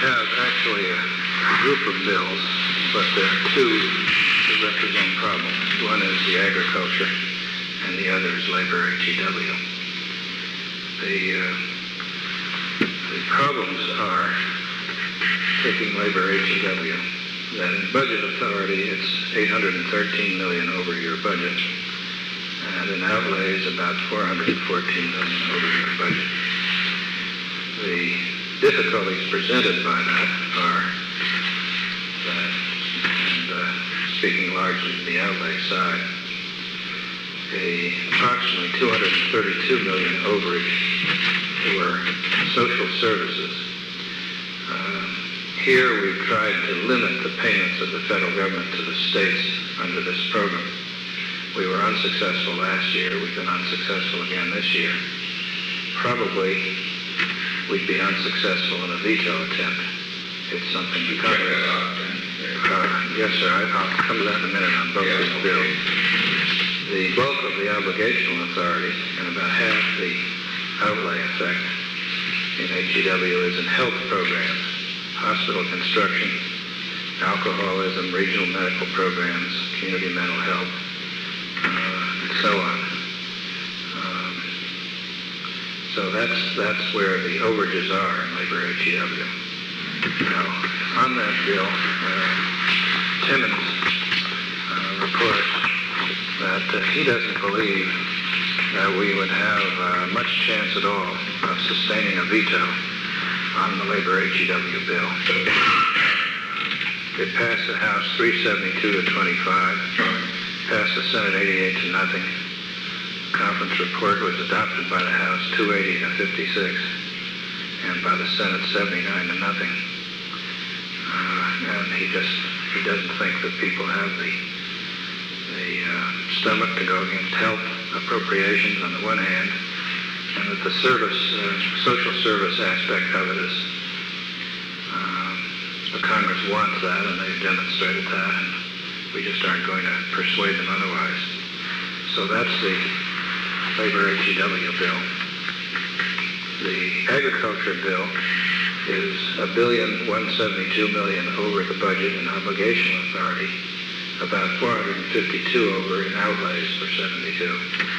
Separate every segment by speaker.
Speaker 1: have actually a group of bills, but there are two that represent problems. One is the agriculture, and the other is labor HEW. The problems are taking labor HEW. That in budget authority, it's $813 million over your budget, and in outlays about $414 million over your budget. The difficulties presented by that are that, and speaking largely to the outlay side, approximately $232 million overage for social services. Here we've tried to limit the payments of the federal government to the states under this program. We were unsuccessful last year. We've been unsuccessful again this year. Probably we'd be unsuccessful in a veto attempt. It's something to Congress. Yes, sir. I'll come to that in a minute on both these bills. The bulk of the obligational authority and about half the outlay effect in HEW is in health programs, hospital construction, alcoholism, regional medical programs, community mental health, and so on. So that's where the overages are in labor HEW. Now, on that bill, Timmons reports that he doesn't believe that we would have much chance at all of sustaining a veto on the labor HEW bill. It passed the House 372 to 25, passed the Senate 88 to nothing. Conference report was adopted by the House 280 to 56, and by the Senate 79 to nothing. And he doesn't think that people have the stomach to go against health appropriations on the one hand, and that the social service aspect of it is, the Congress wants that, and they've demonstrated that, and we just aren't going to persuade them otherwise. So that's the labor HEW bill. The agriculture bill is $1,172,000,000 over the budget and obligation authority, about 452 over in outlays for 72.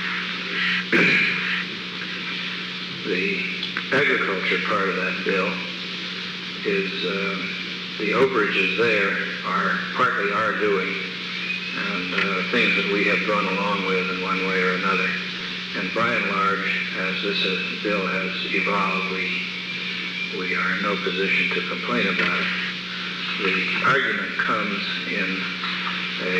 Speaker 1: The agriculture part of that bill is the overages there are partly our doing and things that we have gone along with in one way or another. And by and large, as this bill has evolved, we are in no position to complain about it. The argument comes in a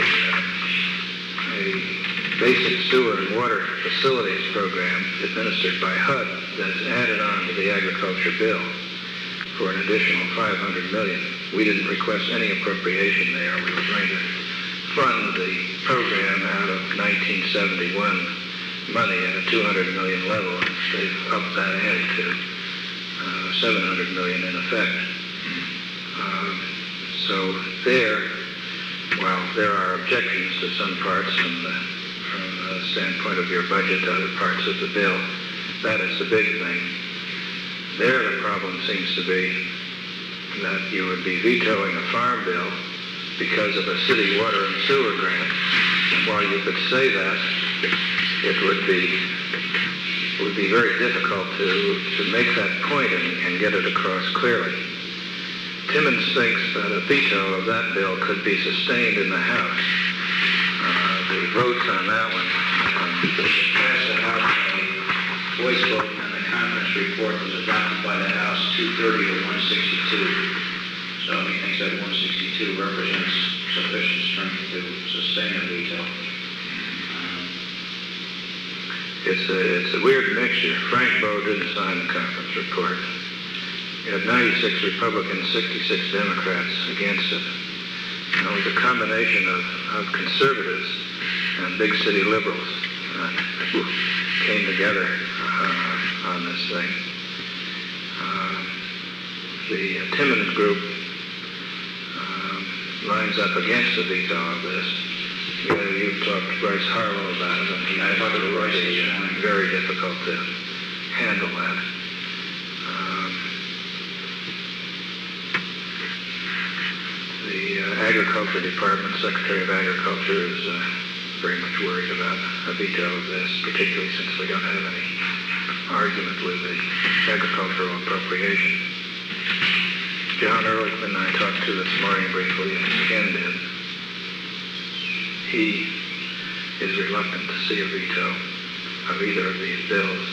Speaker 1: basic sewer and water facilities program administered by HUD that is added on to the agriculture bill for an additional $500 million. We didn't request any appropriation there. We were going to fund the program out of 1971 money at a $200 million level. They've upped that ante to $700 million in effect. So while there are objections to some parts from the standpoint of your budget to other parts of the bill, that is the big thing. There the problem seems to be that you would be vetoing a farm bill because of a city water and sewer grant. And while you could say that, it would be very difficult to make that point and get it across clearly. Timmons thinks that a veto of that bill could be sustained in the House. The votes on that one passed the House by voice vote, and the conference report was adopted by the House 230 to 162. So he thinks that 162 represents sufficient strength to sustain a veto. It's a weird mixture. Frank Bowe didn't sign the conference report. You had 96 Republicans, 66 Democrats against it. And it was a combination of conservatives and big city liberals who came together on this thing. The Timmons group lines up against the veto of this. You've talked to Bryce Harlow about it, and he talked to Bryce. It's very difficult to handle that. Agriculture Department, Secretary of Agriculture, is very much worried about a veto of this, particularly since we don't have any argument with the agricultural appropriation. John Ehrlichman I talked to this morning briefly, and Ken did. He is reluctant to see a veto of either of these bills.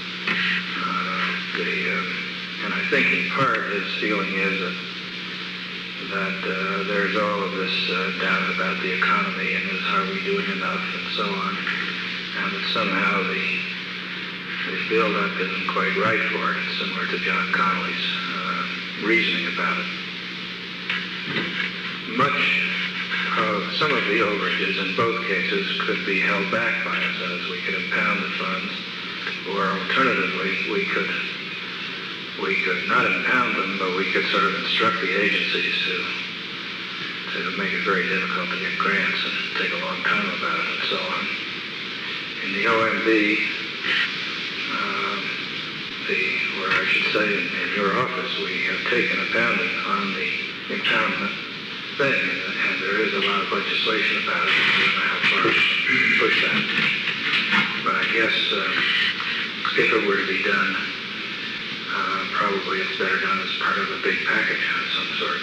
Speaker 1: And I think in part his feeling is that there's all of this doubt about the economy and are we doing enough and so on, and that somehow the build-up isn't quite right for it, similar to John Connolly's reasoning about it. Some of the overages in both cases could be held back by us, as we could impound the funds, or alternatively, we could not impound them, but we could sort of instruct the agencies to make it very difficult to get grants and take a long time about it and so on. In the OMB, or I should say in your office, we have taken a pounding on the impoundment thing, and there is a lot of legislation about it. I don't know how far we can push that. But I guess if it were to be done, probably it's better done as part of a big package of some sort.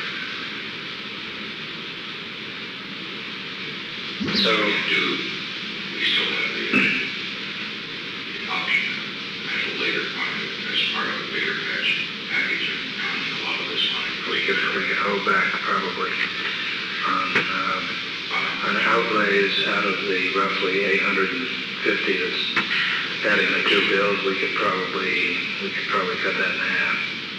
Speaker 1: So
Speaker 2: we still have the option at a later point as part of a bigger package of a lot of this money.
Speaker 1: We could hold back probably on outlays out of the roughly 850 that's adding the two bills. We could probably cut that in half.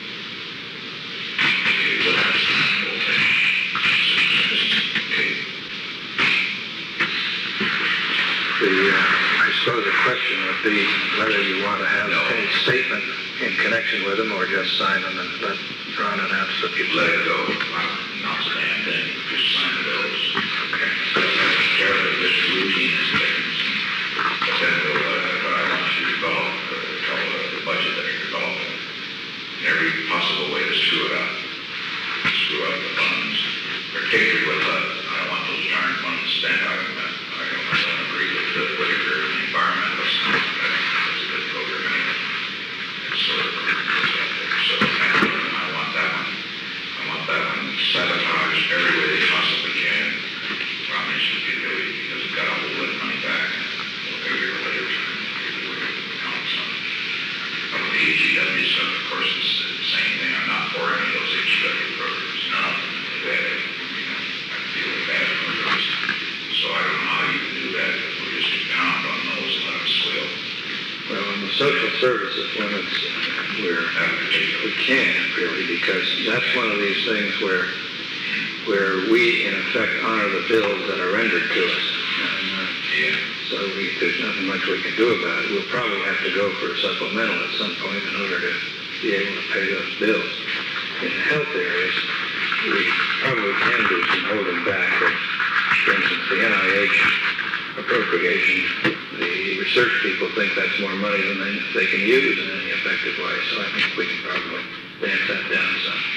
Speaker 1: I suppose the question would be whether you want to have any statement in connection with them or just sign them and let Ron announce that you
Speaker 2: let it go. Not say anything, just sign the bills.
Speaker 1: Okay.
Speaker 2: Carefully, just routine things. But then we'll, what I want you to develop, the budget that you're developing, in every possible way to screw it up. Screw up the funds, particularly with I don't want those darn funds spent. I don't agree with the Whitaker and the environmental stuff. I think that's a good program anyway. It's sort of so I want that one. I want that one sabotaged every way they possibly can. Romney should be really, because we've got to hold that money back. A year later, we're counting some. Of the HEW stuff, of course, it's the same thing. I'm not for any of those HEW programs. No, I feel bad for those. So I don't know how you can do that, because we'll just pound on those and let them squeal.
Speaker 1: Well, on the social services limits, we can't really, because that's one of these things where we, in effect, honor the bills that are rendered to us. And, so there's nothing much we can do about it. We'll probably have to go for a supplemental at some point in order to be able to pay those bills. In the health areas, we probably can do some holding back. But, for instance, the NIH appropriation, the research people think that's more money than they can use in any effective way. So I think we can probably dance that down some.